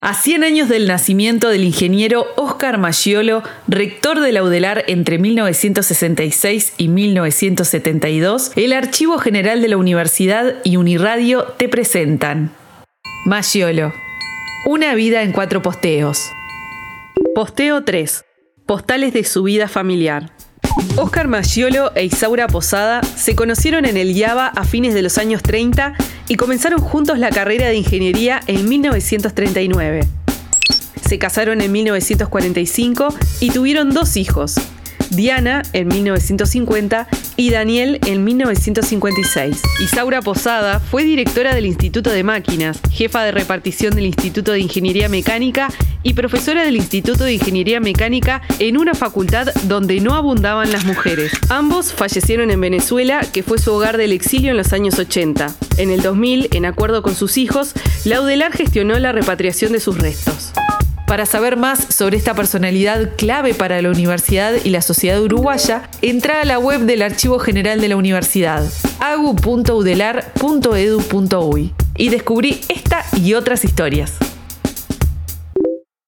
A 100 años del nacimiento del ingeniero Óscar Maggiolo, rector de la UDELAR entre 1966 y 1972, el Archivo General de la Universidad y Uniradio te presentan Maggiolo, una vida en 4 posteos. Posteo 3. Postales de su vida familiar. Óscar Maggiolo e Isaura Posada se conocieron en el IABA a fines de los años 30 y comenzaron juntos la carrera de ingeniería en 1939. Se casaron en 1945 y tuvieron 2 hijos, Diana en 1950 y Daniel en 1956. Isaura Posada fue directora del Instituto de Máquinas, jefa de repartición del Instituto de Ingeniería Mecánica y profesora del Instituto de Ingeniería Mecánica en una facultad donde no abundaban las mujeres. Ambos fallecieron en Venezuela, que fue su hogar del exilio en los años 80. En el 2000, en acuerdo con sus hijos, la UDELAR gestionó la repatriación de sus restos. Para saber más sobre esta personalidad clave para la universidad y la sociedad uruguaya, entra a la web del Archivo General de la Universidad, agu.udelar.edu.uy, y descubrí esta y otras historias.